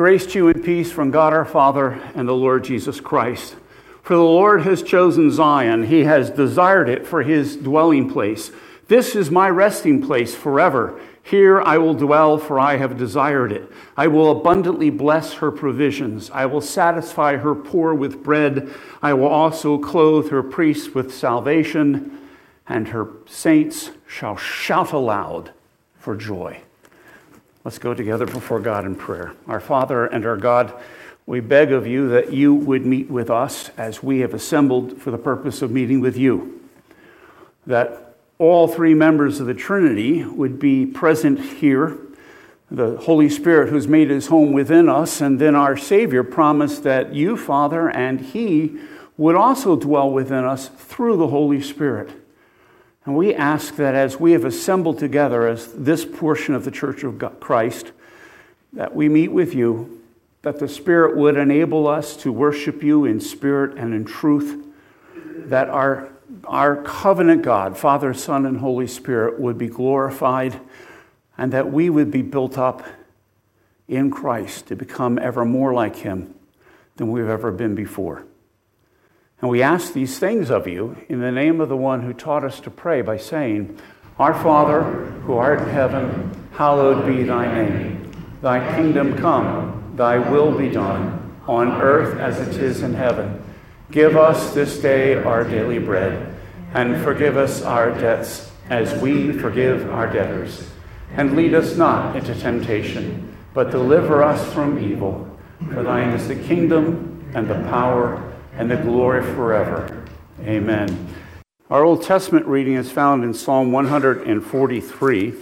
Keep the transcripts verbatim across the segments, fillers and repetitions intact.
Grace to you and peace from God our Father and the Lord Jesus Christ. For the Lord has chosen Zion. He has desired it for his dwelling place. This is my resting place forever. Here I will dwell, for I have desired it. I will abundantly bless her provisions. I will satisfy her poor with bread. I will also clothe her priests with salvation, and her saints shall shout aloud for joy. Let's go together before God in prayer. Our Father and our God, we beg of you that you would meet with us as we have assembled for the purpose of meeting with you. That all three members of the Trinity would be present here. The Holy Spirit who's made his home within us, and then our Savior promised that you, Father, and he would also dwell within us through the Holy Spirit. And we ask that as we have assembled together as this portion of the Church of God, Christ, that we meet with you, that the Spirit would enable us to worship you in spirit and in truth, that our Our covenant God, Father, Son, and Holy Spirit would be glorified, and that we would be built up in Christ to become ever more like him than we've ever been before. And we ask these things of you in the name of the one who taught us to pray by saying, Our Father, who art in heaven, hallowed be thy name. Thy kingdom come, thy will be done, on earth as it is in heaven. Give us this day our daily bread, and forgive us our debts as we forgive our debtors. And lead us not into temptation, but deliver us from evil. For thine is the kingdom, and the power, and the glory forever. Amen. Our Old Testament reading is found in Psalm one forty-three.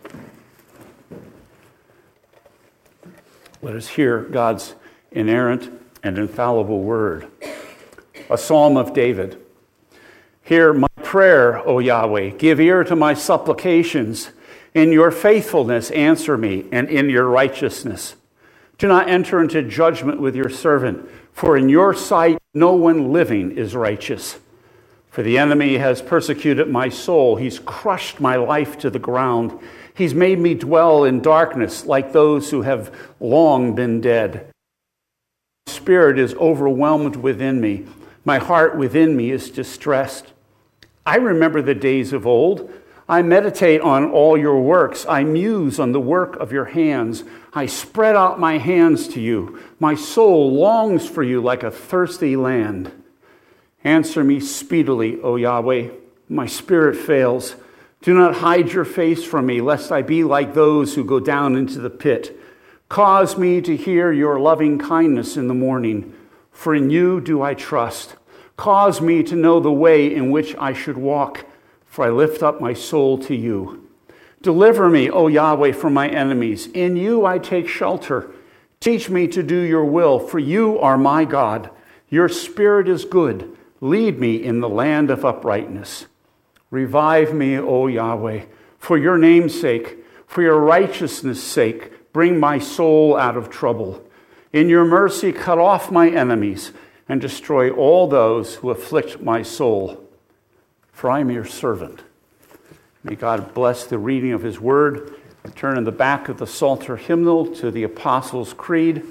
Let us hear God's inerrant and infallible word. A psalm of David. Hear my prayer, O Yahweh. Give ear to my supplications. In your faithfulness answer me, and in your righteousness. Do not enter into judgment with your servant, for in your sight no one living is righteous. For the enemy has persecuted my soul. He's crushed my life to the ground. He's made me dwell in darkness like those who have long been dead. My spirit is overwhelmed within me. My heart within me is distressed. I remember the days of old. I meditate on all your works. I muse on the work of your hands. I spread out my hands to you. My soul longs for you like a thirsty land. Answer me speedily, O Yahweh. My spirit fails. Do not hide your face from me, lest I be like those who go down into the pit. Cause me to hear your loving kindness in the morning, for in you do I trust. Cause me to know the way in which I should walk, for I lift up my soul to you. Deliver me, O Yahweh, from my enemies. In you I take shelter. Teach me to do your will, for you are my God. Your spirit is good. Lead me in the land of uprightness. Revive me, O Yahweh, for your name's sake, for your righteousness' sake. Bring my soul out of trouble. In your mercy, cut off my enemies and destroy all those who afflict my soul. For I am your servant. May God bless the reading of his word. Turn in the back of the Psalter hymnal to the Apostles' Creed.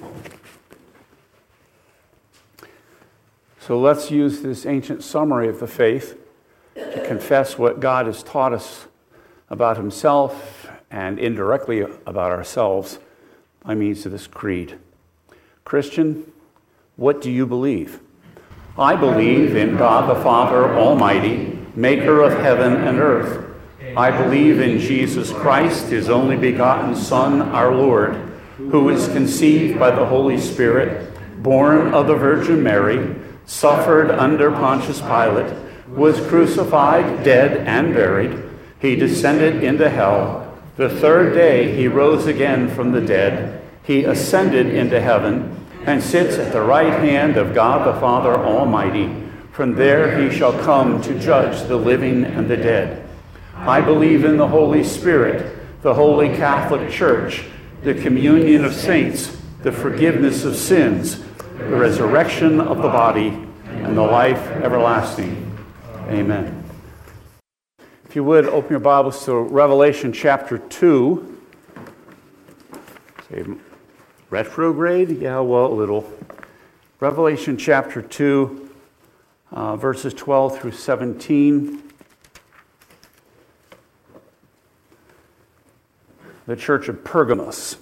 So let's use this ancient summary of the faith to confess what God has taught us about himself and indirectly about ourselves by means of this creed. Christian, what do you believe? I believe in God the Father Almighty, maker of heaven and earth. I believe in Jesus Christ, his only begotten Son, our Lord, who was conceived by the Holy Spirit, born of the Virgin Mary, suffered under Pontius Pilate, was crucified, dead, and buried. He descended into hell. The third day he rose again from the dead. He ascended into heaven and sits at the right hand of God the Father Almighty. From there he shall come to judge the living and the dead. I believe in the Holy Spirit, the Holy Catholic Church, the communion of saints, the forgiveness of sins, the resurrection of the body, and the life everlasting. Amen. If you would, open your Bibles to Revelation chapter two. Retrograde? Yeah, well, a little. Revelation chapter two, uh, verses twelve through seventeen. The church of Pergamos.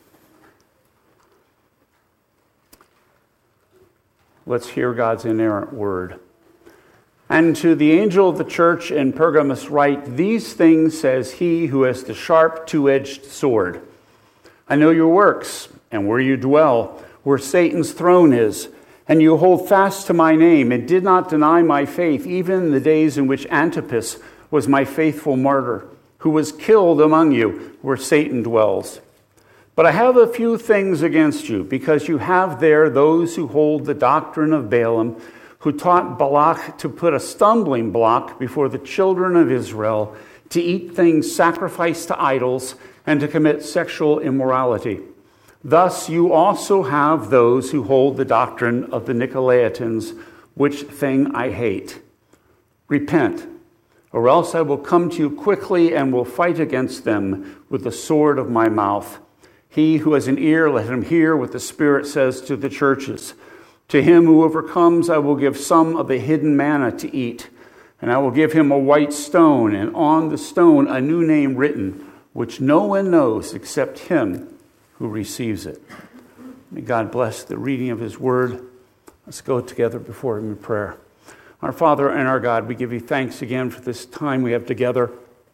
Let's hear God's inerrant word. And to the angel of the church in Pergamos write, these things says he who has the sharp two-edged sword. I know your works, and where you dwell, where Satan's throne is, and you hold fast to my name, and did not deny my faith, even in the days in which Antipas was my faithful martyr, who was killed among you, where Satan dwells. But I have a few things against you, because you have there those who hold the doctrine of Balaam, who taught Balak to put a stumbling block before the children of Israel, to eat things sacrificed to idols, and to commit sexual immorality. Thus you also have those who hold the doctrine of the Nicolaitans, which thing I hate. Repent, or else I will come to you quickly and will fight against them with the sword of my mouth. He who has an ear, let him hear what the Spirit says to the churches. To him who overcomes, I will give some of the hidden manna to eat, and I will give him a white stone, and on the stone a new name written, which no one knows except him who receives it. May God bless the reading of his word. Let's go together before him in prayer. Our Father and our God, we give you thanks again for this time we have together.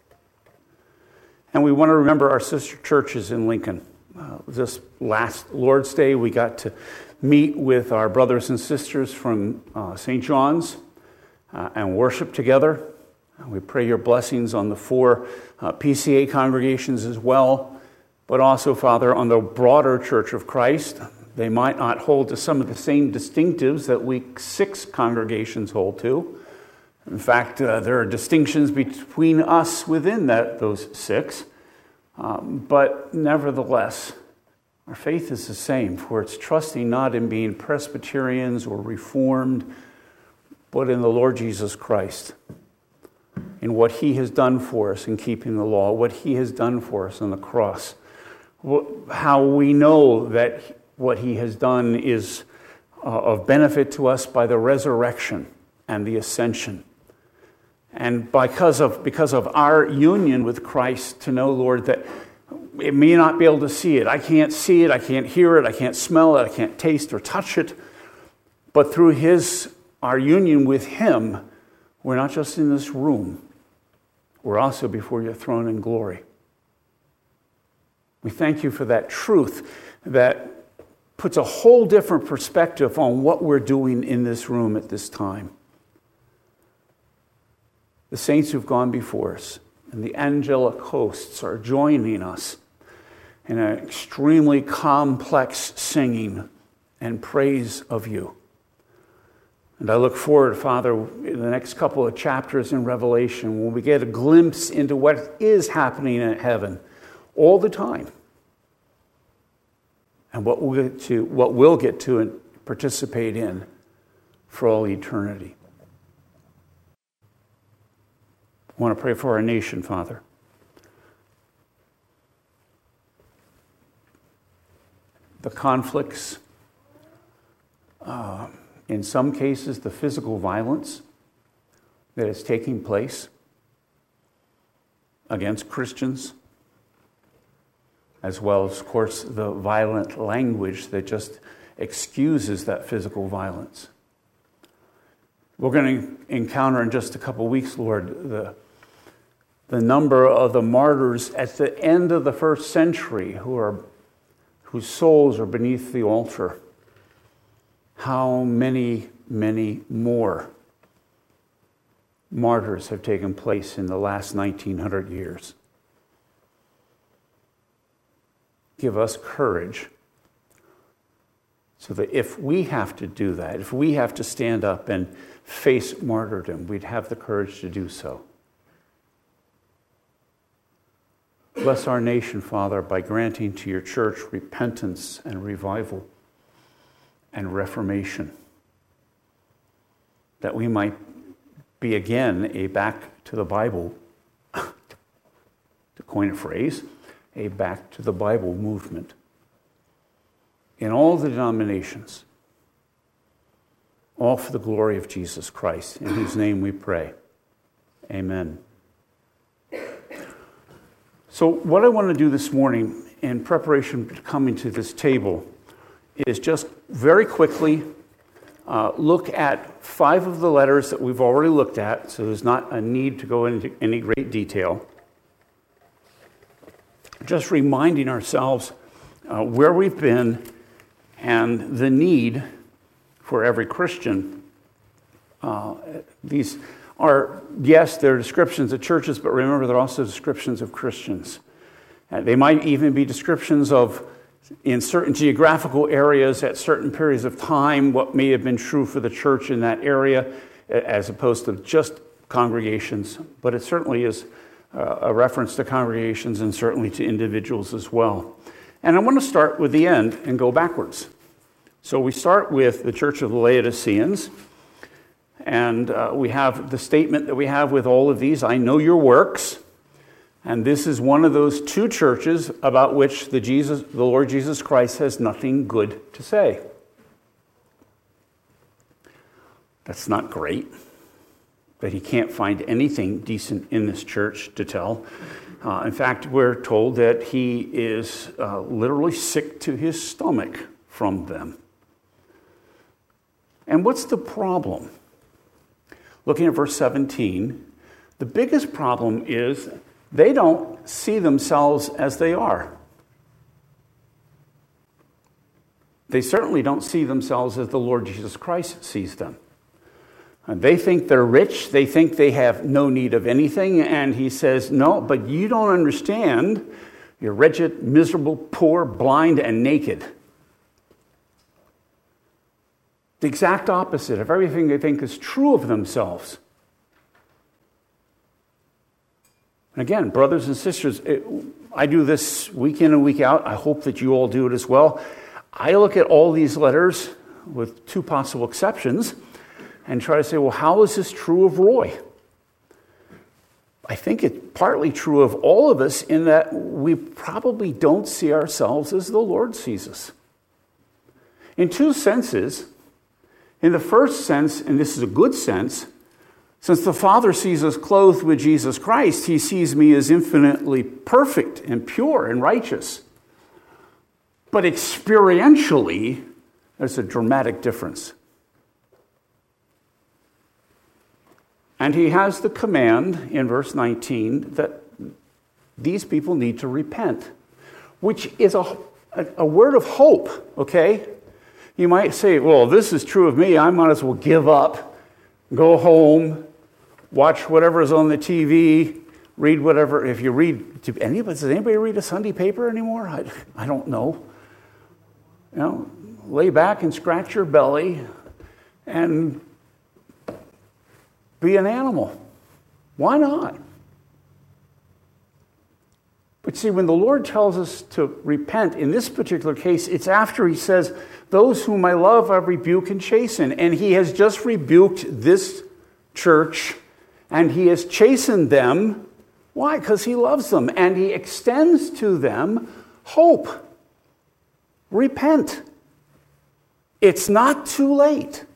And we want to remember our sister churches in Lincoln. Uh, this last Lord's Day, we got to meet with our brothers and sisters from uh, Saint John's uh, and worship together. And we pray your blessings on the four uh, P C A congregations as well, but also, Father, on the broader Church of Christ. They might not hold to some of the same distinctives that we six congregations hold to. In fact, uh, there are distinctions between us within that those six. Um, but nevertheless, our faith is the same, for it's trusting not in being Presbyterians or Reformed, but in the Lord Jesus Christ, in what he has done for us in keeping the law, what he has done for us on the cross, how we know that what he has done is uh, of benefit to us by the resurrection and the ascension. And because of because of our union with Christ, to know, Lord, that it may not be able to see it. I can't see it. I can't hear it. I can't smell it. I can't taste or touch it. But through his, our union with him, we're not just in this room. We're also before your throne in glory. We thank you for that truth that puts a whole different perspective on what we're doing in this room at this time. The saints who've gone before us and the angelic hosts are joining us in an extremely complex singing and praise of you. And I look forward, Father, in the next couple of chapters in Revelation, when we get a glimpse into what is happening in heaven all the time, and what we'll get to, what we'll get to and participate in for all eternity. I want to pray for our nation, Father. The conflicts, uh, in some cases, the physical violence that is taking place against Christians, as well as, of course, the violent language that just excuses that physical violence. We're going to encounter in just a couple weeks, Lord, the the number of the martyrs at the end of the first century who are whose souls are beneath the altar. How many, many more martyrs have taken place in the last nineteen hundred years? Give us courage so that if we have to do that, if we have to stand up and face martyrdom, we'd have the courage to do so. Bless our nation, Father, by granting to your church repentance and revival and reformation, that we might be again a back to the Bible, to coin a phrase, a back to the Bible movement. in all the denominations, all for the glory of Jesus Christ, in whose name we pray. Amen. So what I want to do this morning in preparation to coming to this table is just very quickly uh, look at five of the letters that we've already looked at, so there's not a need to go into any great detail. Just reminding ourselves uh, where we've been and the need for every Christian. Uh, these are, yes, they're descriptions of churches, but remember they're also descriptions of Christians. Uh, they might even be descriptions of, in certain geographical areas at certain periods of time, what may have been true for the church in that area, as opposed to just congregations. But it certainly is uh, a reference to congregations and certainly to individuals as well. And I want to start with the end and go backwards. So we start with the Church of the Laodiceans, and uh, we have the statement that we have with all of these, I know your works, and this is one of those two churches about which the Jesus, the Lord Jesus Christ has nothing good to say. That's not great, that he can't find anything decent in this church to tell. Uh, in fact, we're told that he is uh, literally sick to his stomach from them. And what's the problem? Looking at verse seventeen, the biggest problem is they don't see themselves as they are. They certainly don't see themselves as the Lord Jesus Christ sees them. And they think they're rich, they think they have no need of anything, and he says, no, but you don't understand. You're wretched, miserable, poor, blind, and naked. The exact opposite of everything they think is true of themselves. And again, brothers and sisters, it, I do this week in and week out. I hope that you all do it as well. I look at all these letters, with two possible exceptions, and try to say, well, how is this true of Roy? I think it's partly true of all of us in that we probably don't see ourselves as the Lord sees us. In two senses. In the first sense, and this is a good sense, since the Father sees us clothed with Jesus Christ, he sees me as infinitely perfect and pure and righteous. But experientially, there's a dramatic difference. And he has the command in verse nineteen that these people need to repent, which is a, a, a word of hope, okay? You might say, well, this is true of me. I might as well give up, go home, watch whatever's on the T V, read whatever. If you read, do anybody, does anybody read a Sunday paper anymore? I, I don't know. You know, lay back and scratch your belly and be an animal. Why not? But see, when the Lord tells us to repent, in this particular case, it's after he says, those whom I love, I rebuke and chasten. And he has just rebuked this church, and he has chastened them. Why? Because he loves them, and he extends to them hope. Repent. It's not too late.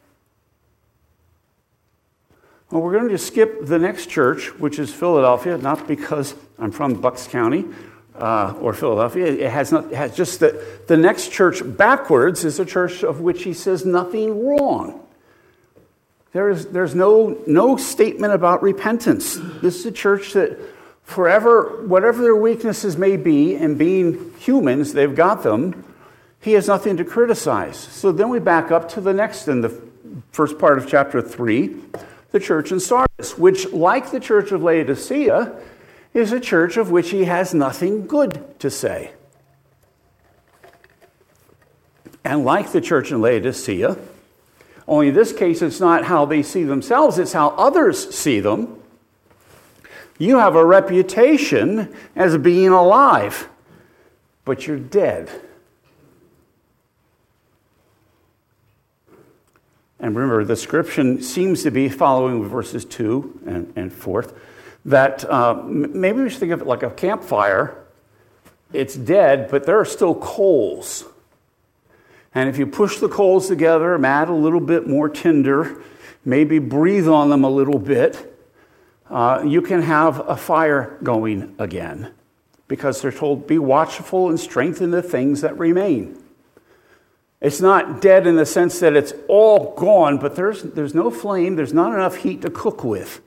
Well, we're going to skip the next church, which is Philadelphia, not because I'm from Bucks County uh, or Philadelphia. It has not. It has just that the next church backwards is a church of which he says nothing wrong. There is there's no no statement about repentance. This is a church that forever, whatever their weaknesses may be, and being humans, they've got them. He has nothing to criticize. So then we back up to the next in the first part of chapter three. The church in Sardis, which, like the church of Laodicea, is a church of which he has nothing good to say. And like the church in Laodicea, only in this case it's not how they see themselves, it's how others see them. You have a reputation as being alive, but you're dead. And remember, the description seems to be, following with verses two and, and forth, that uh, maybe we should think of it like a campfire. It's dead, but there are still coals. And if you push the coals together, add a little bit more tinder, maybe breathe on them a little bit, uh, you can have a fire going again. Because they're told, be watchful and strengthen the things that remain. It's not dead in the sense that it's all gone, but there's, there's no flame, there's not enough heat to cook with.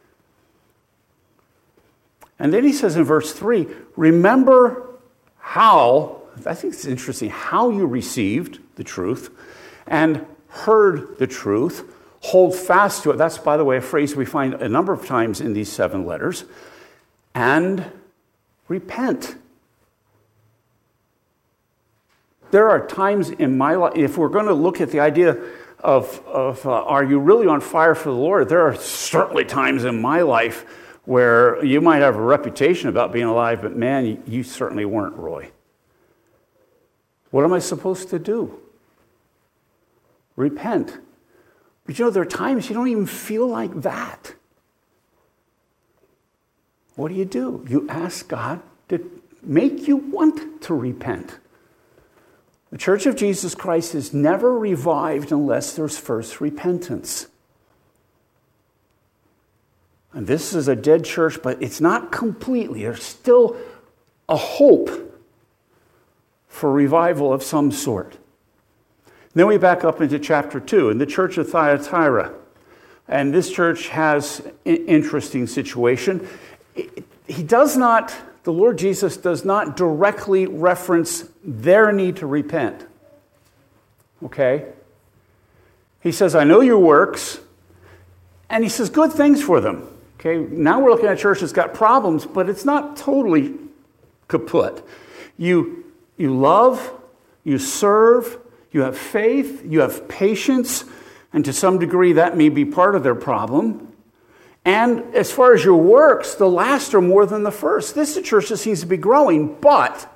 And then he says in verse three, remember how, I think it's interesting, how you received the truth and heard the truth, hold fast to it. That's, by the way, a phrase we find a number of times in these seven letters. And repent. There are times in my life, if we're going to look at the idea of, of uh, are you really on fire for the Lord, there are certainly times in my life where you might have a reputation about being alive, but man, you, you certainly weren't, Roy. What am I supposed to do? Repent. But you know, there are times you don't even feel like that. What do you do? You ask God to make you want to repent. The Church of Jesus Christ is never revived unless there's first repentance. And this is a dead church, but it's not completely. There's still a hope for revival of some sort. Then we back up into chapter two, in the church of Thyatira. And this church has an interesting situation. He does not, the Lord Jesus does not directly reference their need to repent. Okay? He says, I know your works, and he says good things for them. Okay? Now we're looking at a church that's got problems, but it's not totally kaput. You, you love, you serve, you have faith, you have patience, and to some degree that may be part of their problem. And as far as your works, the last are more than the first. This is a church that seems to be growing, but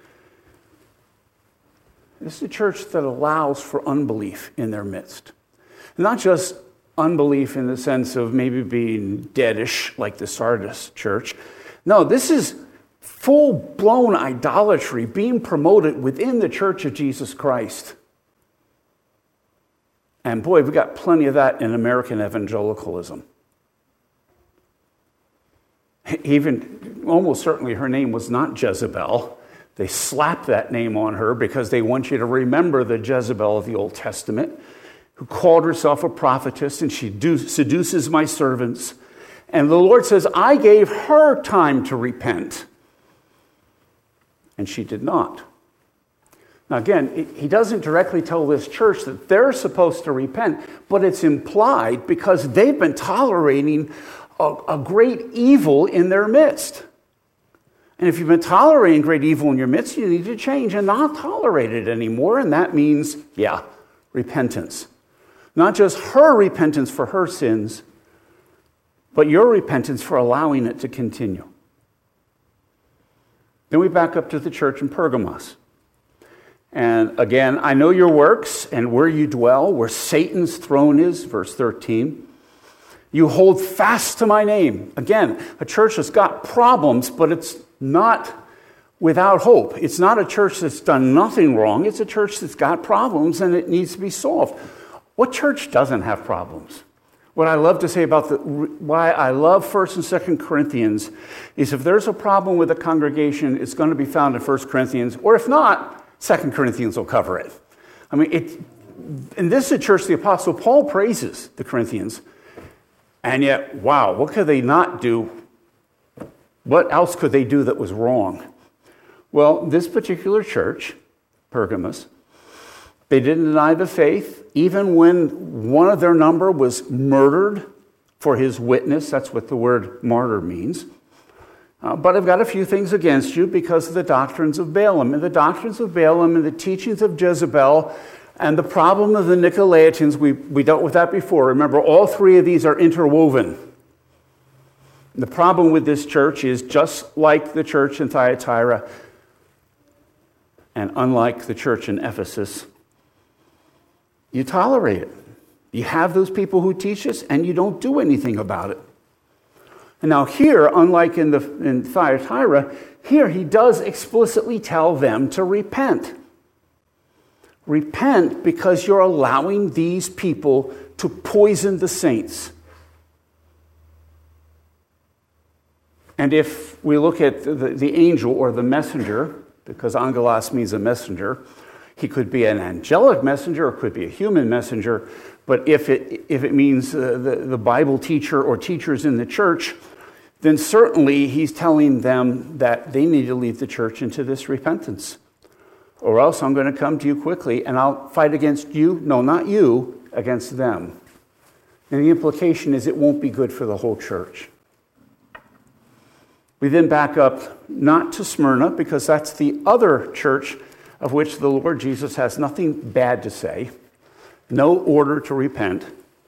this is a church that allows for unbelief in their midst. Not just unbelief in the sense of maybe being deadish like the Sardis church. No, this is full-blown idolatry being promoted within the Church of Jesus Christ. And boy, we've got plenty of that in American evangelicalism. Even, almost certainly her name was not Jezebel. They slapped that name on her because they want you to remember the Jezebel of the Old Testament, who called herself a prophetess, and she do, seduces my servants. And the Lord says, I gave her time to repent. And she did not. Now again, he doesn't directly tell this church that they're supposed to repent, but it's implied because they've been tolerating a, a great evil in their midst. And if you've been tolerating great evil in your midst, you need to change and not tolerate it anymore. And that means, yeah, repentance. Not just her repentance for her sins, but your repentance for allowing it to continue. Then we back up to the church in Pergamos. And again, I know your works and where you dwell, where Satan's throne is, verse thirteen. You hold fast to my name. Again, a church that's got problems, but it's not without hope. It's not a church that's done nothing wrong. It's a church that's got problems and it needs to be solved. What church doesn't have problems? What I love to say about the, why I love First and Second Corinthians is if there's a problem with a congregation, it's going to be found in First Corinthians, or if not, Second Corinthians will cover it. I mean, it, in this is a church the Apostle Paul praises the Corinthians, and yet, wow, what could they not do? What else could they do that was wrong? Well, this particular church, Pergamos, they didn't deny the faith, even when one of their number was murdered for his witness. That's what the word martyr means. Uh, but I've got a few things against you because of the doctrines of Balaam. And the doctrines of Balaam and the teachings of Jezebel and the problem of the Nicolaitans, we, we dealt with that before. Remember, all three of these are interwoven. The problem with this church is just like the church in Thyatira and unlike the church in Ephesus, you tolerate it. You have those people who teach this and you don't do anything about it. And now here, unlike in, the, in Thyatira, here he does explicitly tell them to repent. Repent because you're allowing these people to poison the saints. And if we look at the, the angel or the messenger, because angelos means a messenger, he could be an angelic messenger or could be a human messenger. But if it, if it means uh, the, the Bible teacher or teachers in the church, then certainly he's telling them that they need to leave the church into this repentance. Or else I'm going to come to you quickly and I'll fight against you. No, not you, against them. And the implication is it won't be good for the whole church. We then back up not to Smyrna, because that's the other church of which the Lord Jesus has nothing bad to say, no order to repent.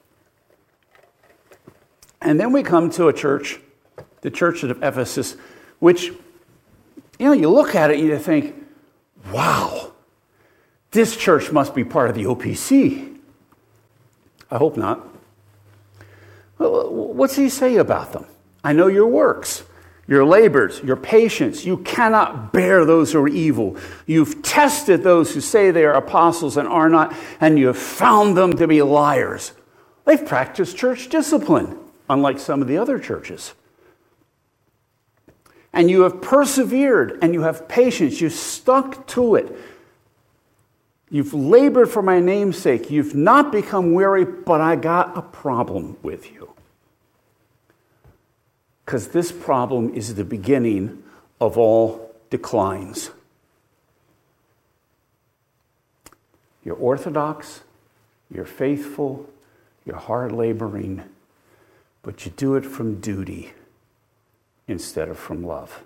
And then we come to a church, the church of Ephesus, which, you know, you look at it and you think, wow, this church must be part of the O P C. I hope not. What's he say about them? I know your works, your labors, your patience. You cannot bear those who are evil. You've tested those who say they are apostles and are not, and you have found them to be liars. They've practiced church discipline, unlike some of the other churches. And you have persevered, and you have patience. You've stuck to it. You've labored for my name's sake. You've not become weary, but I got a problem with you. Because this problem is the beginning of all declines. You're orthodox, you're faithful, you're hard laboring, but you do it from duty instead of from love.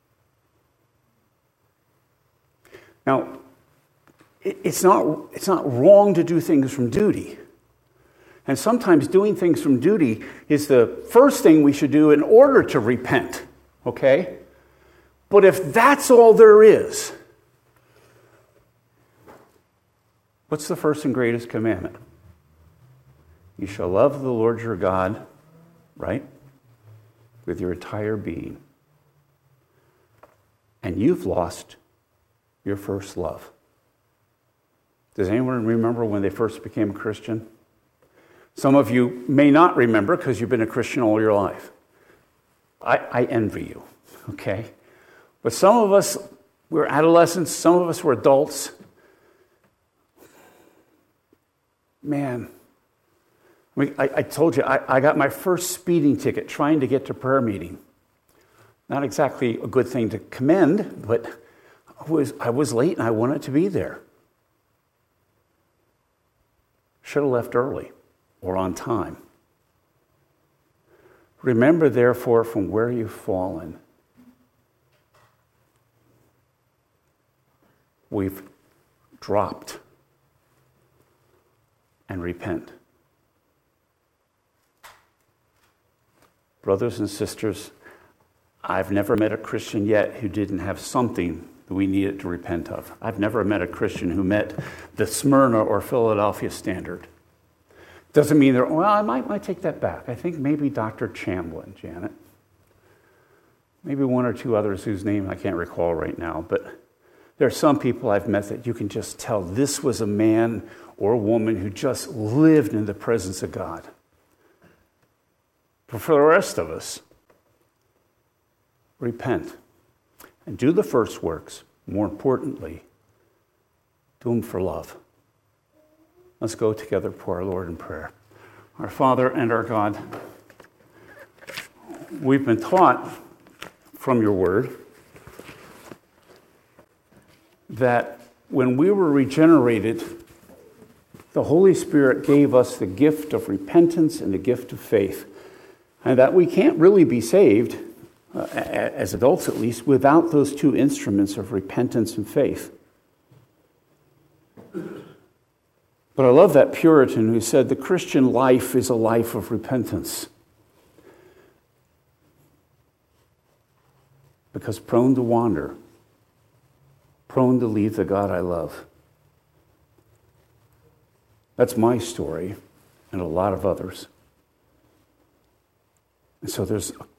Now, it's not, it's not wrong to do things from duty. And sometimes doing things from duty is the first thing we should do in order to repent, okay? But if that's all there is, what's the first and greatest commandment? You shall love the Lord your God, right? With your entire being. And you've lost your first love. Does anyone remember when they first became a Christian? Some of you may not remember because you've been a Christian all your life. I, I envy you, okay? But some of us were adolescents, some of us were adults. Man, I, mean, I, I told you, I, I got my first speeding ticket trying to get to prayer meeting. Not exactly a good thing to commend, but I was, I was late and I wanted to be there. Should have left early or on time. Remember, therefore, from where you've fallen. We've dropped. And repent. Brothers and sisters, I've never met a Christian yet who didn't have something that we needed to repent of. I've never met a Christian who met the Smyrna or Philadelphia standard. Doesn't mean they're, well, I might, might take that back. I think maybe Doctor Chamblin, Janet. Maybe one or two others whose name I can't recall right now. But there are some people I've met that you can just tell this was a man or a woman who just lived in the presence of God. But for the rest of us, repent and do the first works. More importantly, do them for love. Let's go together before our Lord in prayer. Our Father and our God, we've been taught from your word that when we were regenerated, the Holy Spirit gave us the gift of repentance and the gift of faith, and that we can't really be saved, uh, as adults at least, without those two instruments of repentance and faith. But I love that Puritan who said the Christian life is a life of repentance. Because prone to wander, prone to leave the God I love. That's my story and a lot of others. And so there's a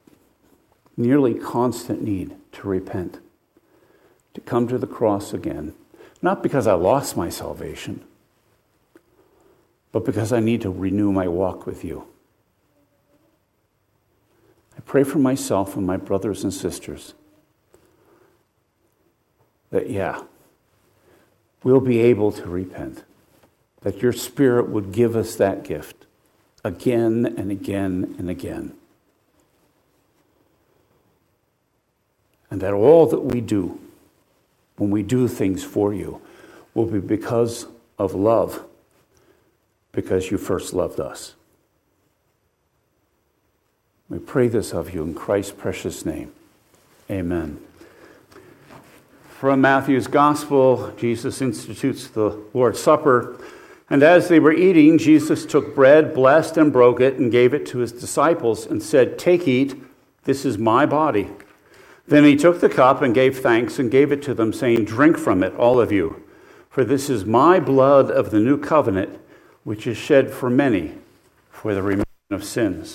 nearly constant need to repent, to come to the cross again, not because I lost my salvation, but because I need to renew my walk with you. I pray for myself and my brothers and sisters that, yeah, we'll be able to repent, that your Spirit would give us that gift again and again and again. And that all that we do, when we do things for you, will be because of love, because you first loved us. We pray this of you in Christ's precious name. Amen. From Matthew's Gospel, Jesus institutes the Lord's Supper. And as they were eating, Jesus took bread, blessed and broke it, and gave it to his disciples, and said, "Take, eat, this is my body." Then he took the cup and gave thanks and gave it to them, saying, "Drink from it, all of you, for this is my blood of the new covenant, which is shed for many for the remission of sins."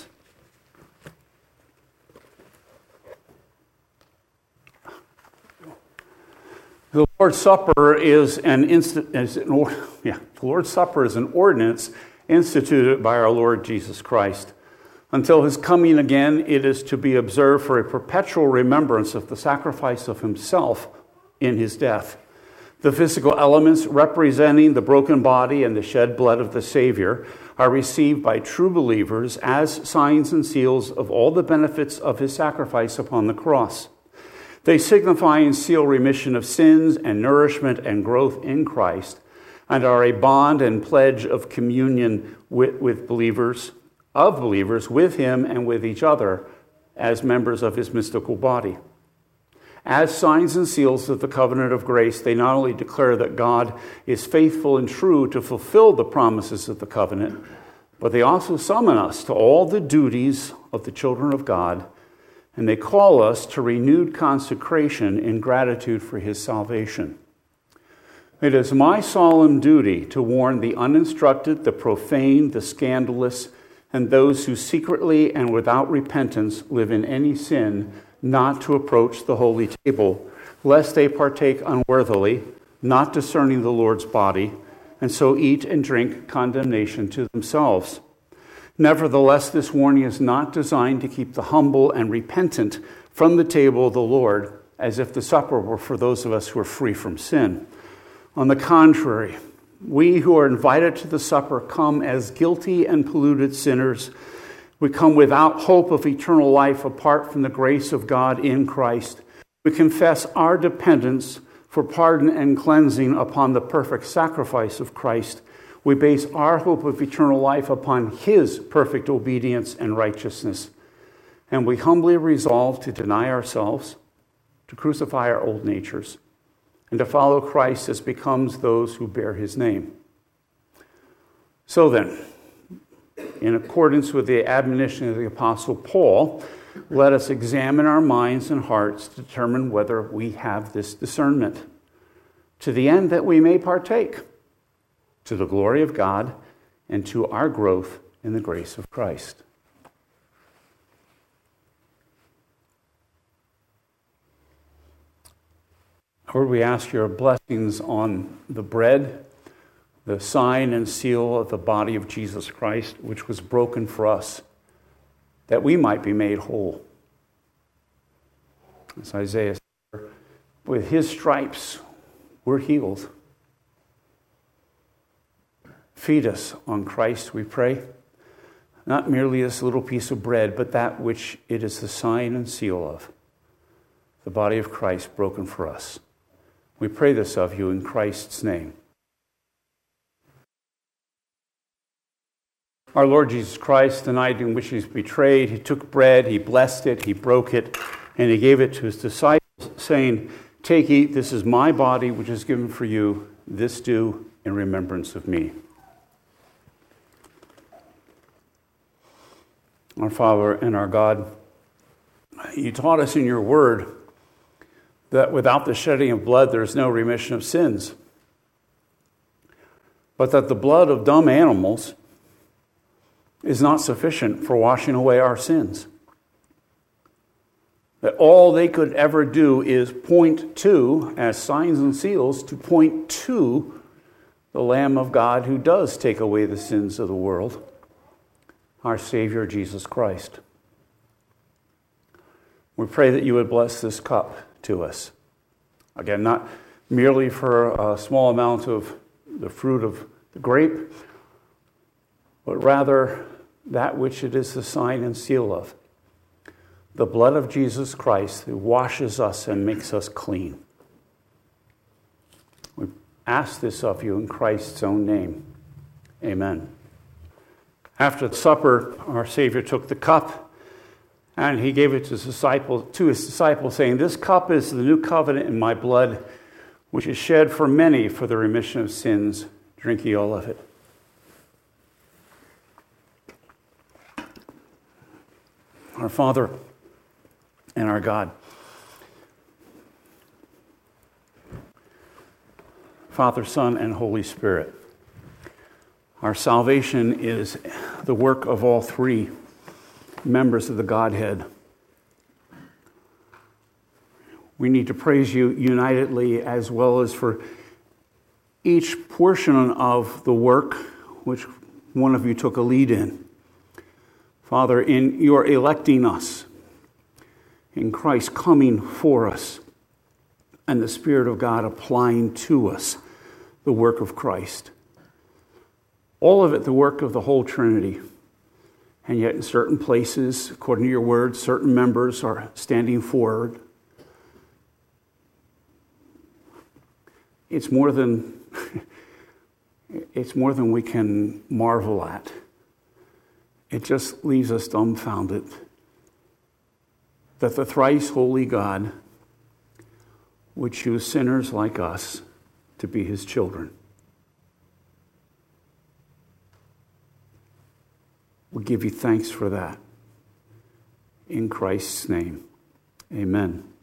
The Lord's Supper is an instant, is an or, yeah, the Lord's Supper is an ordinance instituted by our Lord Jesus Christ. Until his coming again, it is to be observed for a perpetual remembrance of the sacrifice of himself in his death. The physical elements representing the broken body and the shed blood of the Savior are received by true believers as signs and seals of all the benefits of his sacrifice upon the cross. They signify and seal remission of sins and nourishment and growth in Christ, and are a bond and pledge of communion with, with believers, of believers with him and with each other as members of his mystical body. As signs and seals of the covenant of grace, they not only declare that God is faithful and true to fulfill the promises of the covenant, but they also summon us to all the duties of the children of God, and they call us to renewed consecration in gratitude for his salvation. It is my solemn duty to warn the uninstructed, the profane, the scandalous, and those who secretly and without repentance live in any sin, not to approach the holy table, lest they partake unworthily, not discerning the Lord's body, and so eat and drink condemnation to themselves. Nevertheless, this warning is not designed to keep the humble and repentant from the table of the Lord, as if the supper were for those of us who are free from sin. On the contrary, we who are invited to the supper come as guilty and polluted sinners. We come without hope of eternal life apart from the grace of God in Christ. We confess our dependence for pardon and cleansing upon the perfect sacrifice of Christ. We base our hope of eternal life upon his perfect obedience and righteousness. And we humbly resolve to deny ourselves, to crucify our old natures, and to follow Christ as becomes those who bear his name. So then, in accordance with the admonition of the Apostle Paul, let us examine our minds and hearts to determine whether we have this discernment, to the end that we may partake, to the glory of God and to our growth in the grace of Christ. Lord, we ask your blessings on the bread, the sign and seal of the body of Jesus Christ, which was broken for us, that we might be made whole. As Isaiah said, with his stripes we're healed. Feed us on Christ, we pray, not merely this little piece of bread, but that which it is the sign and seal of, the body of Christ broken for us. We pray this of you in Christ's name. Our Lord Jesus Christ, the night in which he was betrayed, he took bread, he blessed it, he broke it, and he gave it to his disciples, saying, "Take, eat, this is my body, which is given for you. This do in remembrance of me." Our Father and our God, you taught us in your word that without the shedding of blood, there is no remission of sins, but that the blood of dumb animals is not sufficient for washing away our sins. That all they could ever do is point to, as signs and seals, to point to the Lamb of God who does take away the sins of the world, our Savior Jesus Christ. We pray that you would bless this cup to us. Again, not merely for a small amount of the fruit of the grape, but rather that which it is the sign and seal of, the blood of Jesus Christ who washes us and makes us clean. We ask this of you in Christ's own name. Amen. After the supper, our Savior took the cup and he gave it to his disciples, to his disciples, saying, "This cup is the new covenant in my blood, which is shed for many for the remission of sins. Drink ye all of it." Our Father and our God, Father, Son, and Holy Spirit, our salvation is the work of all three members of the Godhead. We need to praise you unitedly as well as for each portion of the work which one of you took a lead in. Father, in your electing us, in Christ coming for us, and the Spirit of God applying to us the work of Christ. All of it the work of the whole Trinity. And yet in certain places, according to your word, certain members are standing forward. It's more than it's more than we can marvel at. It just leaves us dumbfounded that the thrice holy God would choose sinners like us to be his children. We give you thanks for that. In Christ's name, amen.